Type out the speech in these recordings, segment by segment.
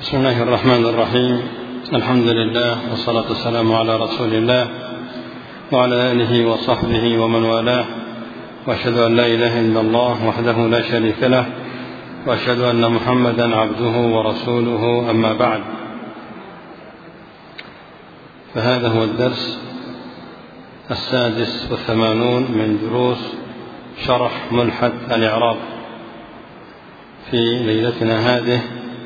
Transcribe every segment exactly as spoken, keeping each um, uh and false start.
بسم الله الرحمن الرحيم. الحمد لله والصلاة والسلام على رسول الله وعلى آله وصحبه ومن والاه، وأشهد أن لا إله إلا الله وحده لا شريك له، وأشهد أن محمدا عبده ورسوله، أما بعد. فهذا هو الدرس السادس والثمانون من دروس شرح ملحد الإعراب في ليلتنا هذه،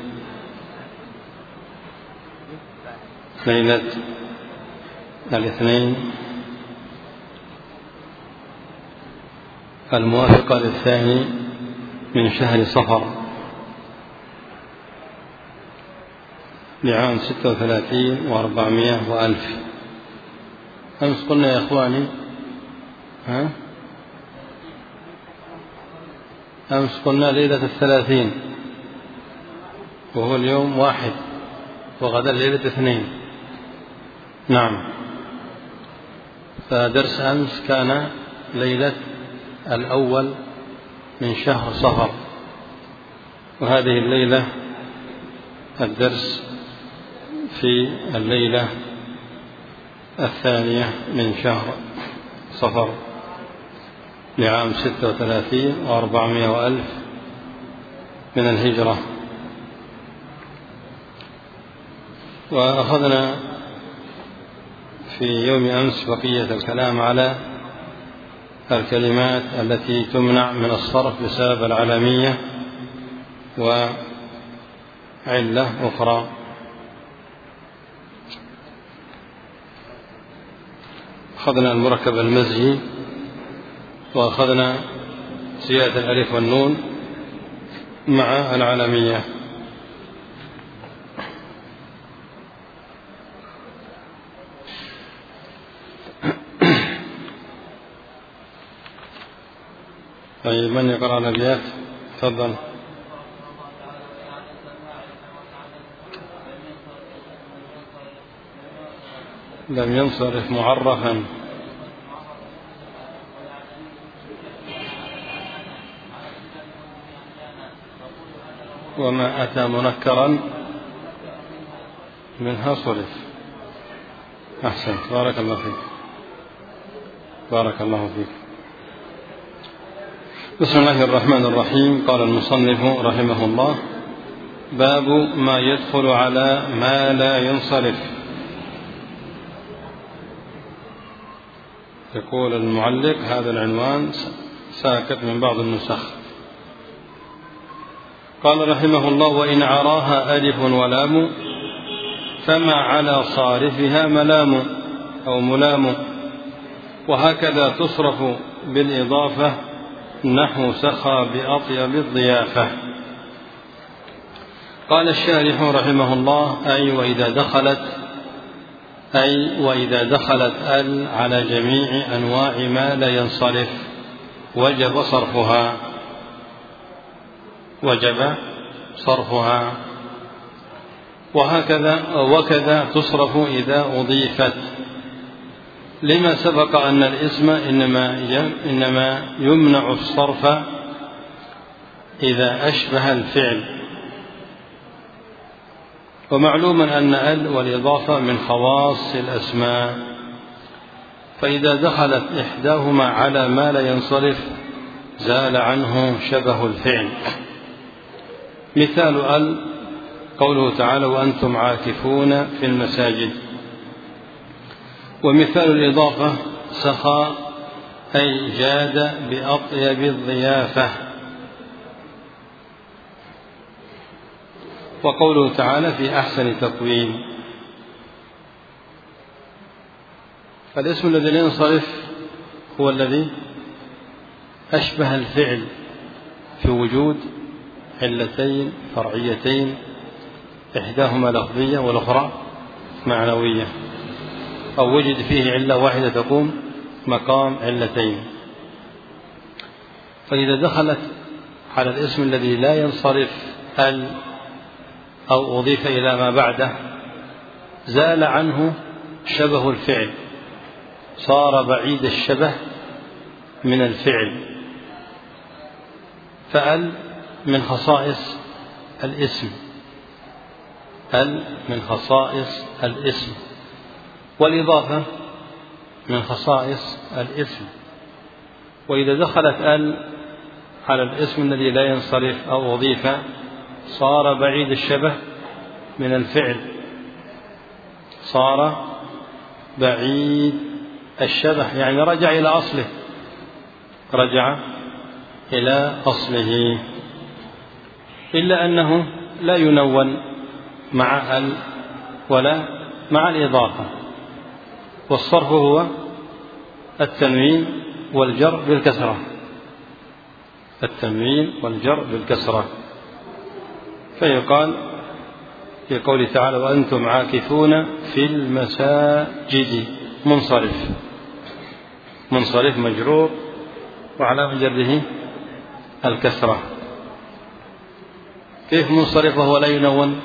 ليلة الاثنين الموافقة للثاني من شهر صفر لعام ستة وثلاثين وأربعمائة وألف. أمس قلنا يا إخواني ها؟ أمس قلنا ليلة الثلاثين، وهو اليوم واحد، وغدا ليلة اثنين. نعم، فدرس أمس كان ليلة الأول من شهر صفر، وهذه الليلة الدرس في الليلة الثانية من شهر صفر لعام ستة وثلاثين وأربعمائة وألف من الهجرة. وأخذنا في يوم أمس بقية الكلام على الكلمات التي تمنع من الصرف بسبب العلمية وعلة أخرى. أخذنا المركب المزجي، وأخذنا زيادة الألف والنون مع العلمية. طيب، من يقرأ الأبيات؟ تفضل. لم ينصرف معرفا وما أتى منكرا منها صرف. أحسنت، بارك الله فيك، بارك الله فيك. بسم الله الرحمن الرحيم. قال المصنف رحمه الله: باب ما يدخل على ما لا ينصرف. يقول المعلق: هذا العنوان ساكت من بعض النسخ. قال رحمه الله: وإن عراها ألف ولام فما على صارفها ملام أو ملام، وهكذا تصرف بالإضافة نحو سخى بأطيب الضيافة. قال الشارح رحمه الله: أي وإذا دخلت أي وإذا دخلت ال على جميع أنواع ما لا ينصرف وجب صرفها وجب صرفها وهكذا وكذا تصرف إذا أضيفت، لما سبق أن الاسم إنما إنما يمنع الصرف إذا أشبه الفعل. ومعلوم أن ال والإضافة من خواص الأسماء، فإذا دخلت إحداهما على ما لا ينصرف زال عنه شبه الفعل. مثال ال قوله تعالى: وأنتم عاكفون في المساجد. ومثال الإضافة سخى أي جاد بأطيب الضيافة. وقوله تعالى: في أحسن تقويم. فالاسم الذي لا ينصرف هو الذي أشبه الفعل في وجود علتين فرعيتين، إحداهما لفظية والأخرى معنوية، أو وجد فيه علة واحدة تقوم مقام علتين. فإذا دخلت على الاسم الذي لا ينصرف ال أو أضيف إلى ما بعده زال عنه شبه الفعل، صار بعيد الشبه من الفعل. فال من خصائص الاسم، ال من خصائص الاسم، والإضافة من خصائص الاسم. وإذا دخلت ال على الاسم الذي لا ينصرف أو أضيف صار بعيد الشبه من الفعل، صار بعيد الشبه، يعني رجع إلى أصله، رجع إلى أصله. إلا أنه لا ينون مع ال ولا مع الإضافة. والصرف هو التنوين والجر بالكسرة، التنوين والجر بالكسرة. فيقال في قوله تعالى وأنتم عاكفون في المساجد منصرف، منصرف مجرور وعلامة جره الكسرة. كيف منصرف وهو لا ينون؟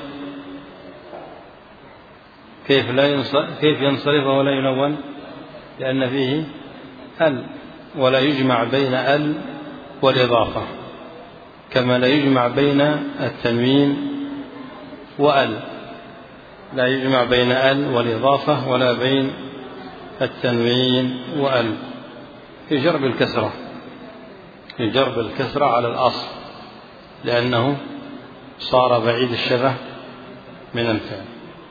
كيف لا ينصرف كيف ينصرف وهو لا ينون؟ لأن فيه ال، ولا يجمع بين ال والإضافة، كما لا يجمع بين التنوين وال، لا يجمع بين ال والإضافة ولا بين التنوين وال. يجر بالكسرة، يجر بالكسرة على الأصل، لأنه صار بعيد الشبه من الفعل.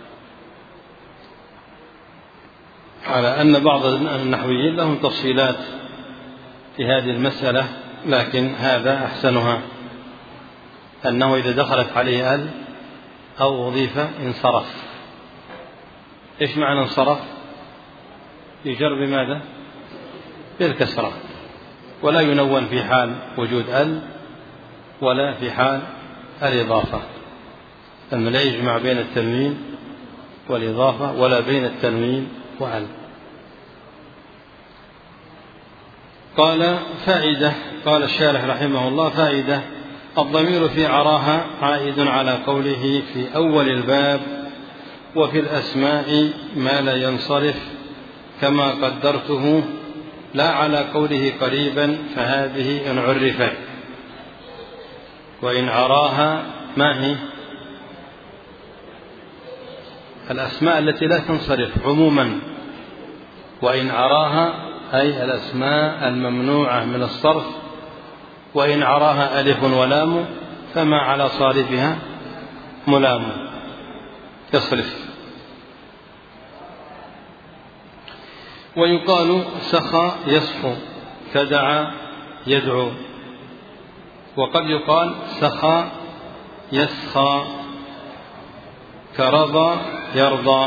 على أن بعض النحويين لهم تفصيلات في هذه المسألة، لكن هذا أحسنها، أنه إذا دخلت عليه ال أو أضيف انصرف. إيش معنى انصرف؟ يجر بماذا؟ بالكسرة، ولا ينون في حال وجود ال ولا في حال الإضافة، أنه لا يجمع بين التنوين والإضافة ولا بين التنوين وال. قال فائدة، قال الشارح رحمه الله فائدة: الضمير في عراها عائد على قوله في أول الباب وفي الأسماء ما لا ينصرف كما قدرته، لا على قوله قريبا فهذه إن عرفت. وإن عراها ما هي؟ الأسماء التي لا تنصرف عموما. وإن عراها أي الأسماء الممنوعة من الصرف، وإن عراها ألف ولام فما على صارفها ملام يصرف. ويقال سخى يصحو كدعا يدعو، وقد يقال سخى يسخى كرضى يرضى،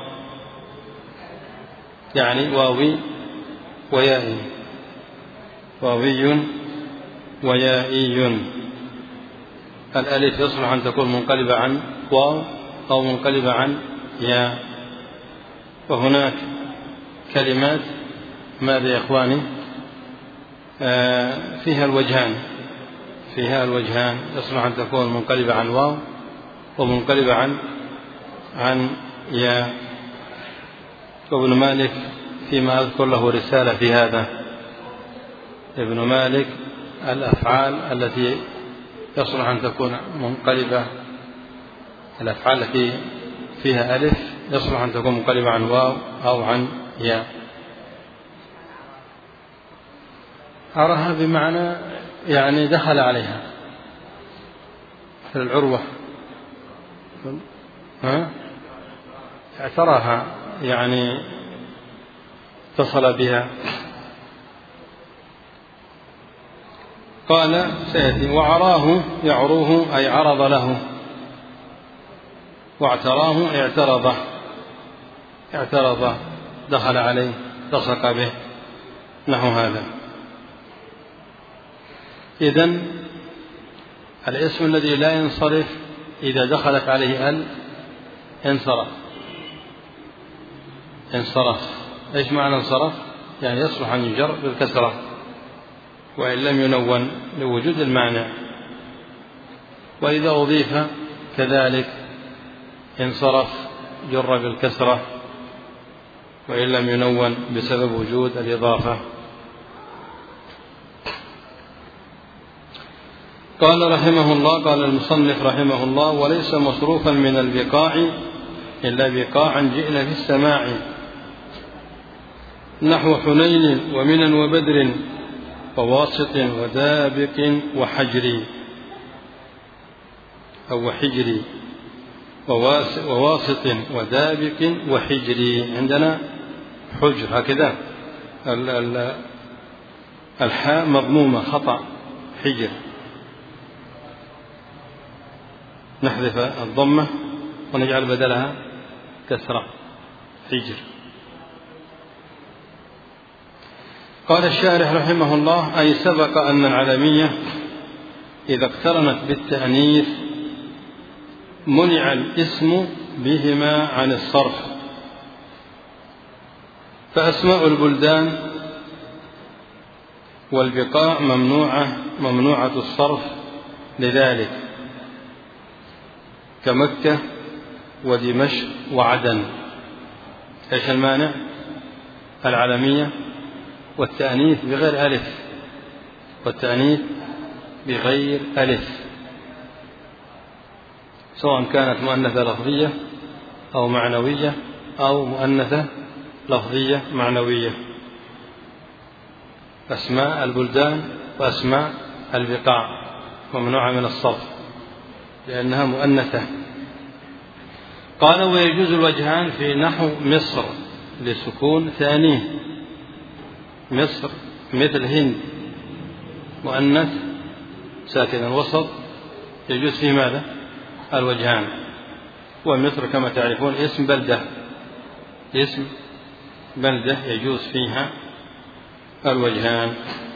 يعني واوي ويائي، واوي ويائي. الألف يصلح أن تكون منقلبة عن واو أو منقلبة عن ياء. وهناك كلمات ماذا يا إخواني؟ آه فيها الوجهان، فيها الوجهان، يصلح أن تكون منقلبة عن واو ومنقلبة عن عن ياء. وابن مالك فيما أذكر له رسالة في هذا، ابن مالك الأفعال التي يصلح أن تكون منقلبة، الأفعال التي فيها ألف يصلح أن تكون منقلبة عن واو أو عن ياء. عرها بمعنى يعني دخل عليها، العروة ها اعتراها يعني اتصل بها. قال سيأتي وعراه يعروه أي عرض له، واعتراه اعترضه، اعترض دخل عليه لصق به، نحو هذا. إذن الاسم الذي لا ينصرف إذا دخلت عليه ال انصرف، انصرف. إيش معنى انصرف؟ يعني يصلح أن يجر بالكسرة وإن لم ينون لوجود المانع. وإذا أضيف كذلك انصرف، جر بالكسرة وإن لم ينون بسبب وجود الإضافة. قال رحمه الله قال المصنف رحمه الله: وليس مصروفا من البقاع إلا بقاعا جئنا في السماع، نحو حنين ومنن وبدر وواسط ودابق وحجري أو حجري وواسط ودابق وحجري. عندنا حجر هكذا، الحاء مضمومة خطأ، حجر، نحذف الضمة ونجعل بدلها كسرة، حجر. قال الشارح رحمه الله: أي سبق أن العلمية إذا اقترنت بالتأنيث منع الاسم بهما عن الصرف، فأسماء البلدان والبقاع ممنوعة ممنوعة الصرف لذلك، كمكة ودمشق وعدن. ايش المانع؟ العلمية والتأنيث بغير ألف، والتأنيث بغير ألف، سواء كانت مؤنثة لفظية أو معنوية أو مؤنثة لفظية معنوية. أسماء البلدان وأسماء البقاع ممنوعة من الصرف لأنها مؤنثة. قال: ويجوز الوجهان في نحو مصر لسكون ثانيه، مصر مثل هند مؤنث ساكن الوسط يجوز فيه ماذا؟ الوجهان. ومصر كما تعرفون اسم بلدة، اسم بلدة يجوز فيها الوجهان.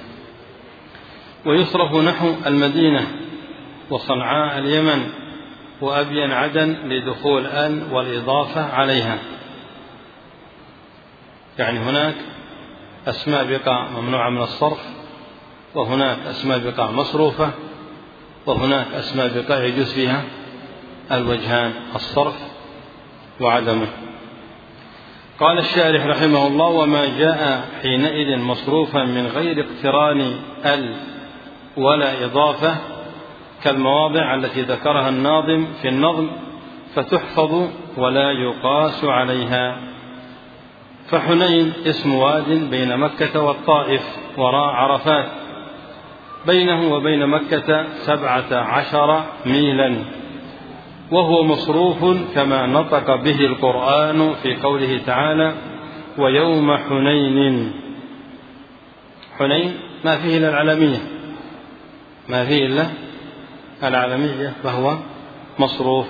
ويصرف نحو المدينة وصنعاء اليمن وأبين عدن لدخول أن والإضافة عليها، يعني هناك أسماء بقاع ممنوعة من الصرف، وهناك أسماء بقاع مصروفة، وهناك أسماء بقاع يجوز فيها الوجهان، الصرف وعدمه. قال الشارح رحمه الله: وما جاء حينئذ مصروفا من غير اقتران ال ولا إضافة كالمواضع التي ذكرها الناظم في النظم فتحفظ ولا يقاس عليها. فحنين اسم واد بين مكة والطائف وراء عرفات، بينه وبين مكة سبعة عشر ميلا، وهو مصروف كما نطق به القرآن في قوله تعالى: ويوم حنين. حنين ما فيه إلا العلمية، ما فيه إلا العلمية، فهو مصروف.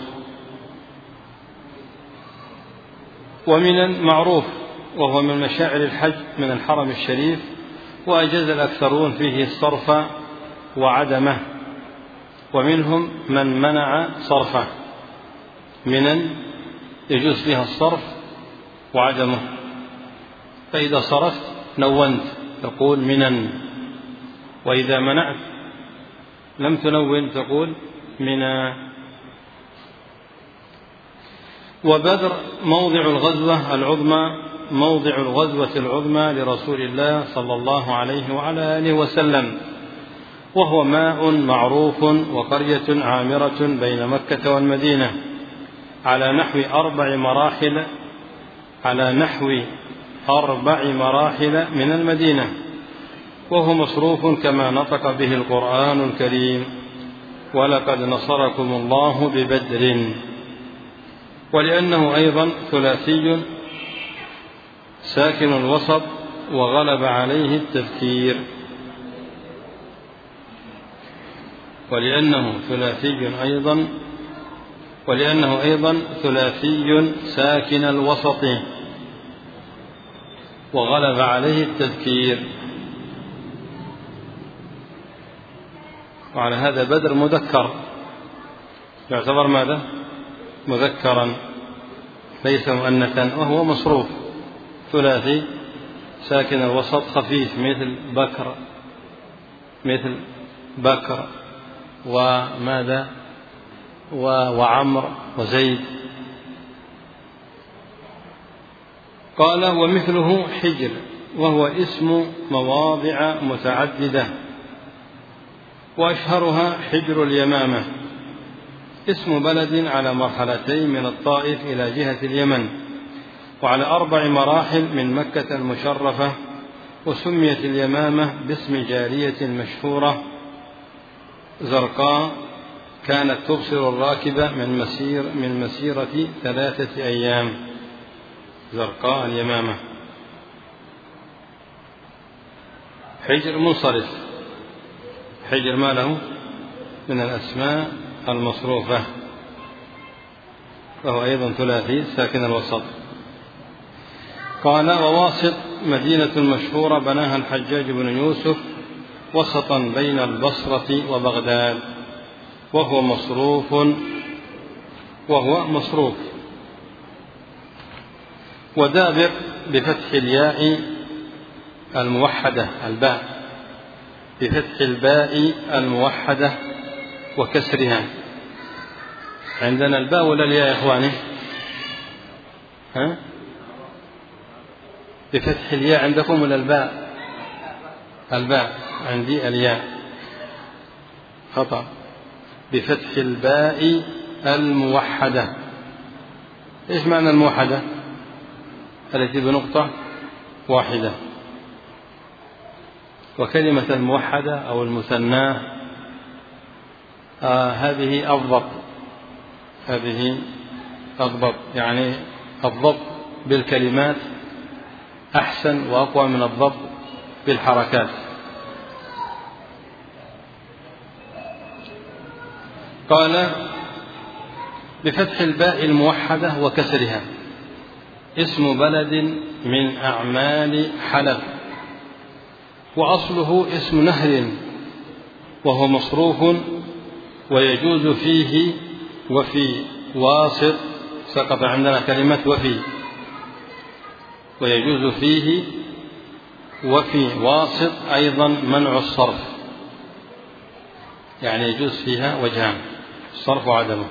ومن معروف، وهو من مشاعر الحج من الحرم الشريف، وأجاز الأكثرون فيه الصرف وعدمه، ومنهم من منع صرفه. منن يجوز فيها الصرف وعدمه، فإذا صرفت نونت تقول منن، وإذا منعت لم تنون تقول منا. وبدر موضع الغزوة العظمى، موضع الغزوة العظمى لرسول الله صلى الله عليه وعلى آله وسلم، وهو ماء معروف وقرية عامرة بين مكة والمدينة على نحو أربع مراحل على نحو أربع مراحل من المدينة، وهو مصروف كما نطق به القرآن الكريم: ولقد نصركم الله ببدر. ولأنه أيضا ثلاثي ساكن الوسط وغلب عليه التذكير، ولأنه ثلاثي أيضا ولأنه أيضا ثلاثي ساكن الوسط وغلب عليه التذكير. وعلى هذا بدر مذكر، يعتبر ماذا؟ مذكرا ليس مؤنثا، وهو مصروف ثلاثي ساكن الوسط خفيف، مثل بكر مثل بكر وماذا وعمر وزيد. قال: ومثله حجر، وهو اسم مواضع متعددة وأشهرها حجر اليمامة، اسم بلد على مرحلتين من الطائف إلى جهة اليمن، وعلى أربع مراحل من مكة المشرفة، وسميت اليمامة باسم جارية مشهورة زرقاء كانت تبصر الراكب من مسير من مسيرة ثلاثة أيام. زرقاء اليمامة. حجر منصرف، حجر ما له من الأسماء المصروفة، وهو أيضا ثلاثي ساكن الوسط. قال: وواسط مدينة مشهورة بناها الحجاج بن يوسف وسطا بين البصرة وبغداد، وهو مصروف وهو مصروف. ودابر بفتح الياء الموحدة الباء، بفتح الباء الموحدة وكسرها. عندنا الباء ولا الياء يا إخواني؟ ها؟ بفتح الياء عندكم ولا الباء؟ الباء، عندي الياء، خطأ. بفتح الباء الموحدة. إيش معنى الموحدة؟ التي بنقطة واحدة. وكلمة الموحدة أو المثناة آه هذه أضبط، هذه أضبط، يعني الضبط بالكلمات أحسن وأقوى من الضبط بالحركات. قال: بفتح الباء الموحدة وكسرها، اسم بلد من أعمال حلب، وأصله اسم نهر، وهو مصروف، ويجوز فيه وفي واسط، سقط عندنا كلمة وفي، ويجوز فيه وفي واسط أيضا منع الصرف، يعني يجوز فيها وجهان، الصرف وعدمه.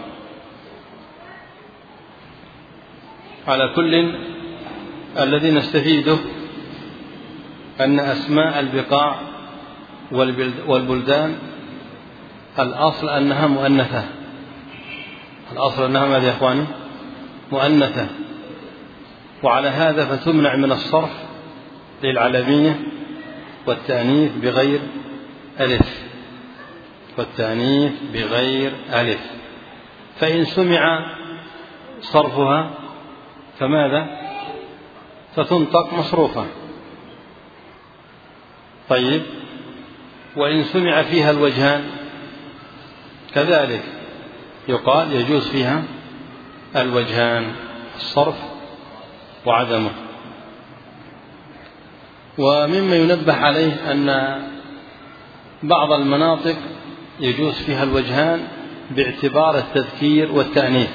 على كل الذي نستفيده أن أسماء البقاع والبلدان الأصل أنها مؤنثة، الأصل أنها ماذا يا إخواني؟ مؤنثة. وعلى هذا فتمنع من الصرف للعلمية والتأنيث بغير ألف، والتأنيث بغير ألف. فإن سمع صرفها فماذا؟ فتنطق مصروفة. طيب، وإن سمع فيها الوجهان كذلك يقال يجوز فيها الوجهان، الصرف وعدمه. ومما ينبه عليه أن بعض المناطق يجوز فيها الوجهان باعتبار التذكير والتأنيث،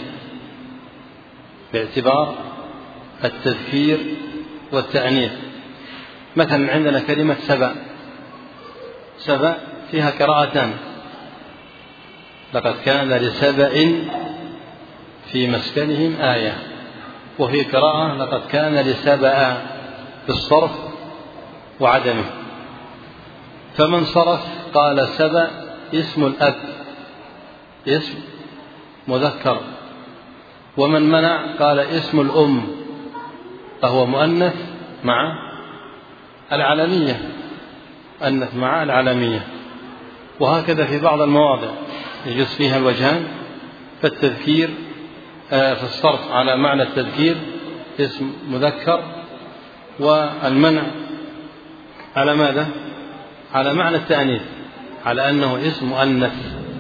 باعتبار التذكير والتأنيث. مثلا عندنا كلمة سبأ، سبأ فيها قراءتان: لقد كان لسبأ في مسكنهم آية، وفي قراءة لقد كان لسبأ بالصرف وعدمه. فمن صرف قال سبأ اسم الأب، اسم مذكر، ومن منع قال اسم الأم، فهو مؤنث مع العلمية، أنث مع العلمية. وهكذا في بعض المواضع يجوز فيها الوجهان، فالتذكير في الصرف على معنى التذكير اسم مذكر، والمنع على ماذا؟ على معنى التأنيث، على أنه اسم مؤنث.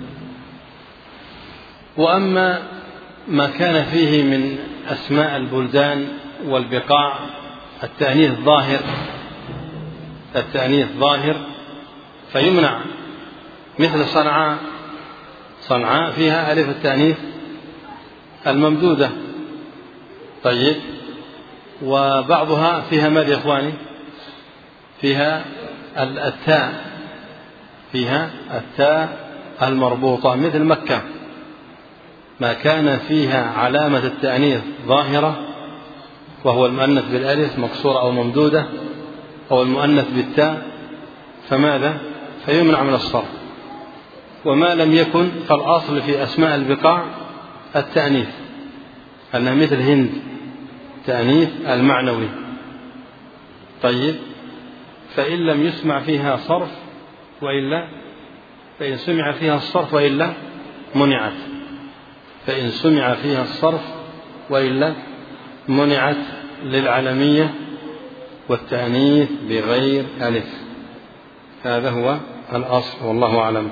وأما ما كان فيه من أسماء البلدان والبقاع التأنيث ظاهر، التأنيث ظاهر فيمنع، مثل صنعاء، صنعاء فيها ألف التأنيث الممدودة. طيب، وبعضها فيها ماذا يا إخواني؟ فيها التاء، فيها التاء المربوطة، مثل مكة ما كان فيها علامة التأنيث ظاهرة، وهو المؤنث بالألف مكسورة أو ممدودة، أو المؤنث بالتاء، فماذا؟ فيمنع من الصرف. وما لم يكن فالأصل في أسماء البقاع التأنيث، أنها مثل هند تأنيث المعنوي. طيب، فإن لم يسمع فيها صرف وإلا فإن سمع فيها الصرف وإلا منعت، فإن سمع فيها الصرف وإلا منعت للعلمية والتأنيث بغير ألف. هذا هو الأصل والله أعلم.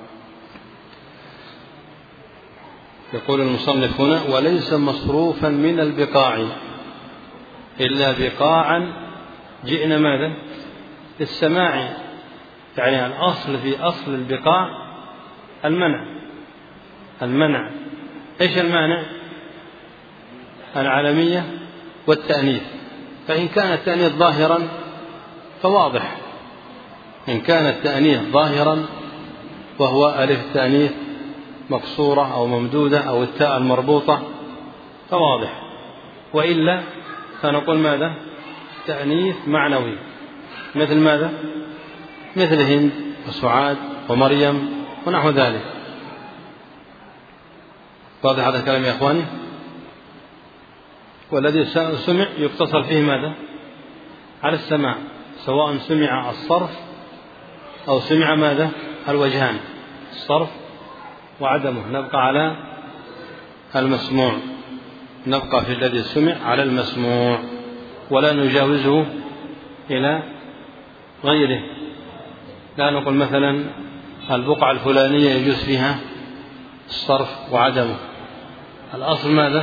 يقول المصنف هنا: وليس مصروفا من البقاع إلا بقاعا جئنا ماذا؟ السماع، يعني الأصل في أصل البقاع المنع. المنع إيش المانع؟ العلمية والتأنيث. فإن كان التأنيث ظاهرا فواضح، إن كان التأنيث ظاهرا وهو ألف التأنيث مكسورة أو ممدودة أو التاء المربوطة فواضح، وإلا فنقول ماذا؟ تأنيث معنوي، مثل ماذا؟ مثل هند وسعاد ومريم ونحو ذلك. واضح هذا الكلام يا أخواني؟ والذي سمع يقتصر فيه ماذا؟ على السماع، سواء سمع الصرف أو سمع ماذا؟ الوجهان، الصرف وعدمه، نبقى على المسموع، نبقى في الذي سمع على المسموع ولا نجاوزه إلى غيره. لا نقول مثلا البقعة الفلانية يجوز فيها الصرف وعدمه. الأصل ماذا؟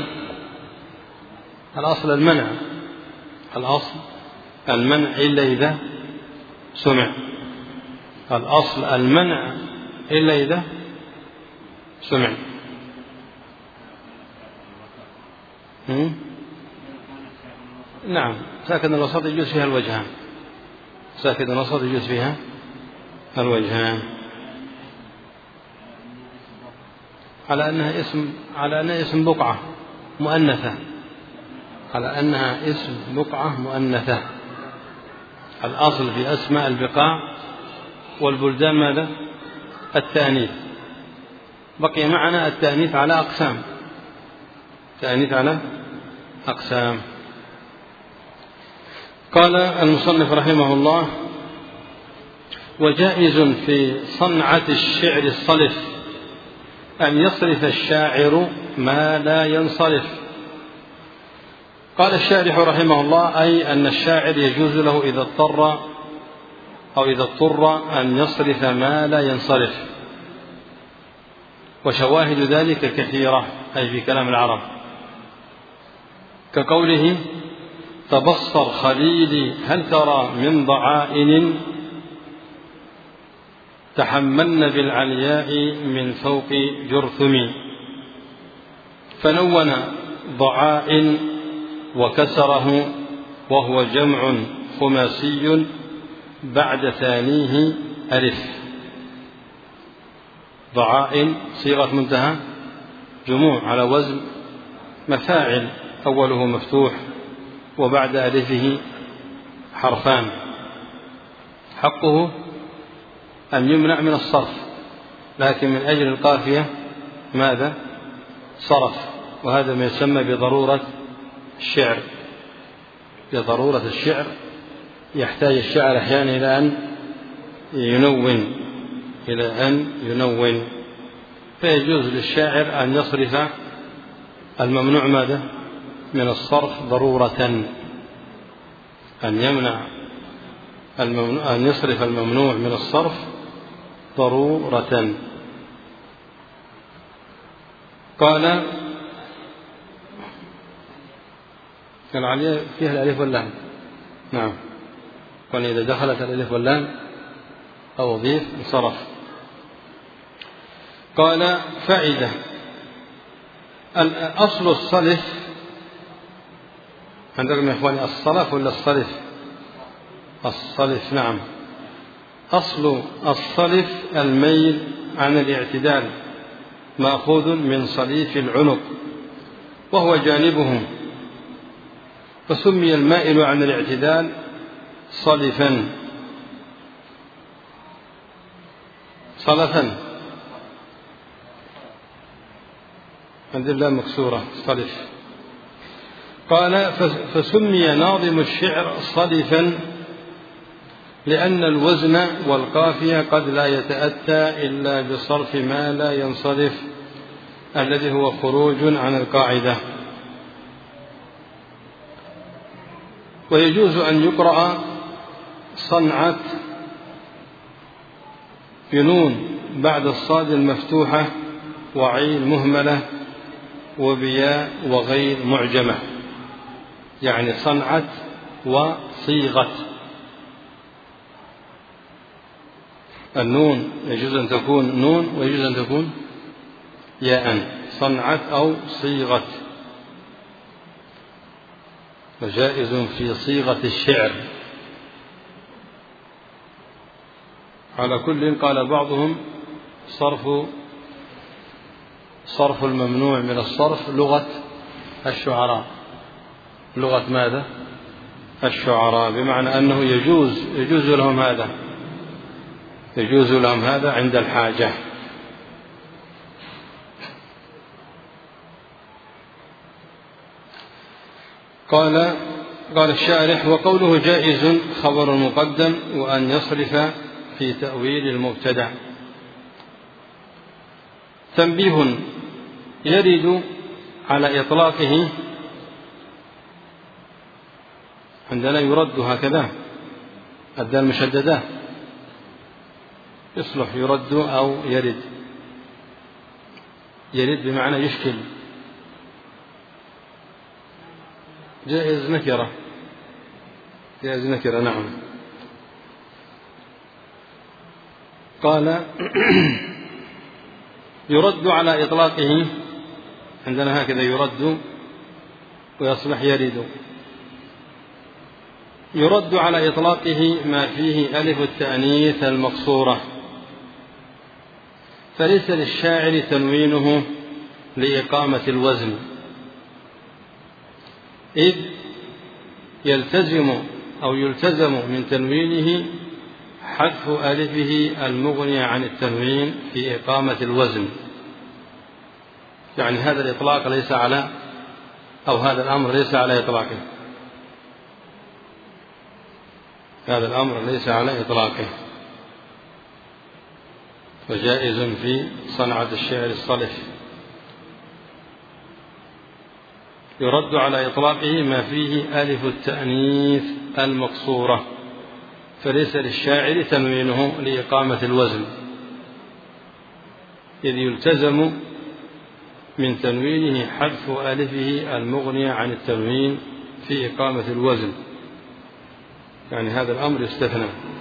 الأصل المنع، الأصل المنع إلا إذا سمع، الأصل المنع إلا إذا سمع. نعم، ساكن الوسط يجوز فيها الوجهان، ساكن الوسط يجوز فيها الوجهان، على أنها اسم على أنها اسم بقعة مؤنثة، على أنها اسم بقعة مؤنثة. الأصل في أسماء البقاع والبلدان ماذا؟ التأنيث. بقي معنا التأنيث على أقسام، التأنيث على أقسام. قال المصنف رحمه الله: وجائز في صنعة الشعر الصلف أن يصرف الشاعر ما لا ينصرف. قال الشارح رحمه الله: أي أن الشاعر يجوز له إذا اضطر أو إذا اضطر أن يصرف ما لا ينصرف. وشواهد ذلك كثيرة، أي في كلام العرب، كقوله: تبصر خليلي هل ترى من ضعائن تحملن بالعلياء من فوق جرثم. فنون ضعائن وكسره وهو جمع خماسي بعد ثانيه ألف. ضعائن صيغة منتهى جموع على وزن مفاعل، أوله مفتوح وبعد ألفه حرفان، حقه أن يمنع من الصرف، لكن من أجل القافية ماذا؟ صرف. وهذا ما يسمى بضرورة الشعر، بضرورة الشعر، يحتاج الشاعر أحيانا إلى أن ينون إلى أن ينون فيجوز للشاعر أن يصرف الممنوع ماذا؟ من الصرف ضرورة، أن يمنع الممنوع أن يصرف الممنوع من الصرف ضرورة. قال: العليا فيها الألف واللام. نعم، قال إذا دخلت الألف واللام أو أضيف انصرف. قال: فائدة: أصل الصلف عندكم يا إخواني الصلف ولا الصلف؟ الصلف، نعم. أصل الصلف الميل عن الاعتدال، مأخوذ من صليف العنق وهو جانبهم، فسمي المائل عن الاعتدال صلفا صلفا عند اللام مكسورة صلف. قال فسمي ناظم الشعر صلفا لأن الوزن والقافية قد لا يتأتى إلا بصرف ما لا ينصرف الذي هو خروج عن القاعدة. ويجوز أن يقرأ صنعة بنون بعد الصاد المفتوحة وعين مهملة وبياء وغير معجمة، يعني صنعة وصيغة. النون يجوز أن تكون نون ويجوز أن تكون ياء، صنعة أو صيغة، وجائز في صيغة الشعر. على كل قال بعضهم صرف صرف الممنوع من الصرف لغة الشعراء. لغة ماذا؟ الشعراء، بمعنى أنه يجوز يجوز لهم هذا يجوز لهم هذا عند الحاجة. قال قال الشارح: وقوله جائز خبر مقدم، وأن يصرف في تأويل المبتدع. تنبيه: يرد على إطلاقه، عندنا يرد هكذا الدال مشددة، يصلح يرد أو يرد. يرد بمعنى يشكل. جائز نكرة، جائز نكرة نعم. قال يرد على إطلاقه، عندنا هكذا يرد ويصبح يرد. يرد على إطلاقه ما فيه ألف التأنيث المقصورة، فليس للشاعر تنوينه لإقامة الوزن، إذ يلتزم أو يلتزم من تنوينه حذف ألفه المغني عن التنوين في إقامة الوزن. يعني هذا الإطلاق ليس على أو هذا الأمر ليس على إطلاقه، هذا الأمر ليس على إطلاقه، وجائز في صنعة الشعر الصلف. يرد على إطلاقه ما فيه ألف التأنيث المقصورة، فليس للشاعر تنوينه لإقامة الوزن، إذ يلتزم من تنوينه حذف ألفه المغني عن التنوين في إقامة الوزن، يعني هذا الأمر يستثنى.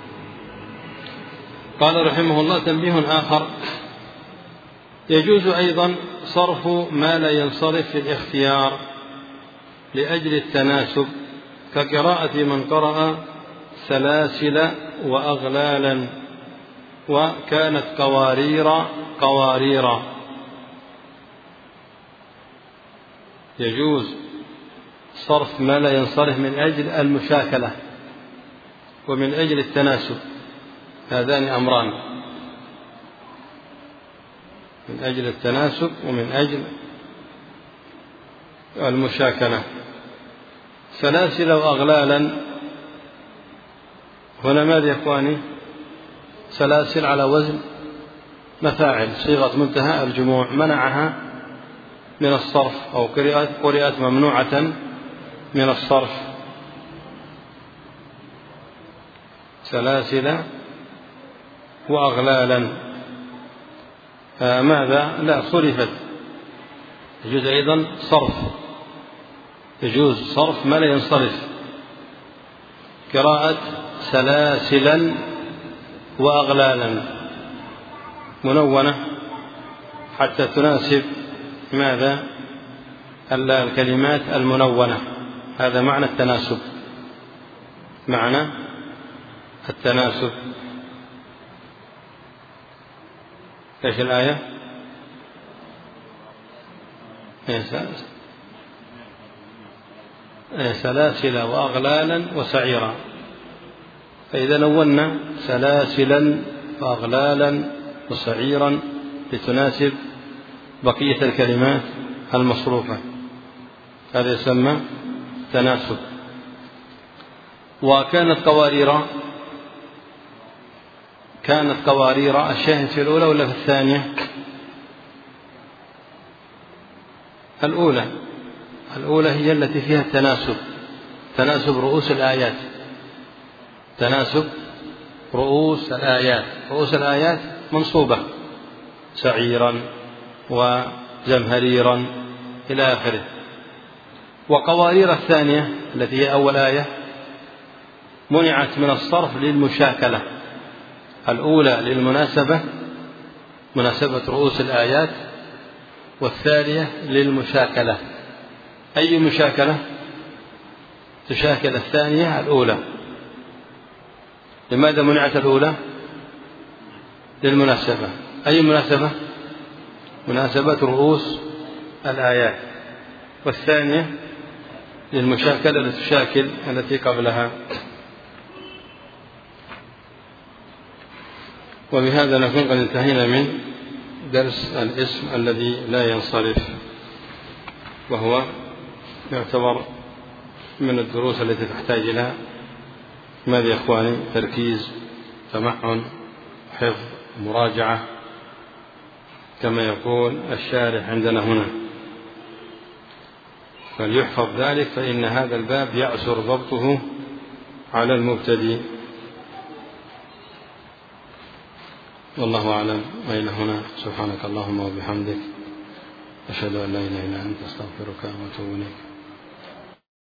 قال رحمه الله: تنبيه آخر: يجوز أيضا صرف ما لا ينصرف في الاختيار لأجل التناسب، كقراءة من قرأ سلاسل وأغلالا وكانت قوارير قواريرا. يجوز صرف ما لا ينصرف من أجل المشاكلة ومن أجل التناسب، هذان أمران، من أجل التناسب ومن أجل المشاكلة. سلاسل وأغلالا هنا ماذا يا إخواني؟ سلاسل على وزن مفاعل، صيغة منتهى الجموع، منعها من الصرف، أو قرئت ممنوعة من الصرف. سلاسل وأغلالا آه ماذا؟ لا صرفت. يجوز أيضا صرف، يجوز صرف ما لا ينصرف، قراءة سلاسلا وأغلالا منونة حتى تناسب ماذا؟ الكلمات المنونة، هذا معنى التناسب، معنى التناسب. ايش الآية؟ سلاسل وأغلالا وسعيرا، فإذا نونا سلاسلا وأغلالا وسعيرا لتناسب بقية الكلمات المصروفة، هذا يسمى تناسب. وكانت قوارير كانت قوارير الشاهد في الأولى ولا في الثانية؟ الأولى الأولى هي التي فيها التناسب، تناسب رؤوس الآيات، تناسب رؤوس الآيات رؤوس الآيات منصوبة، سعيرا وزمهريرا إلى آخره. وقوارير الثانية التي هي أول آية منعت من الصرف للمشاكلة، الأولى للمناسبة، مناسبة رؤوس الآيات، والثانية للمشاكلة. أي مشاكلة؟ تشاكل الثانية الأولى. لماذا منعت الأولى؟ للمناسبة. أي مناسبة؟ مناسبة رؤوس الآيات. والثانية للمشاكلة التي تشاكل التي قبلها. وبهذا نكون قد انتهينا من درس الاسم الذي لا ينصرف، وهو يعتبر من الدروس التي تحتاج إلى ماذا يا إخواني؟ تركيز، تمعن، حفظ، مراجعة، كما يقول الشارح عندنا هنا، فليحفظ ذلك، فإن هذا الباب يعسر ضبطه على المبتدئ. والله أعلم. وإلى هنا سبحانك اللهم وبحمدك، أشهد أن لا إله إلا أنت، أستغفرك وأتوب إليك.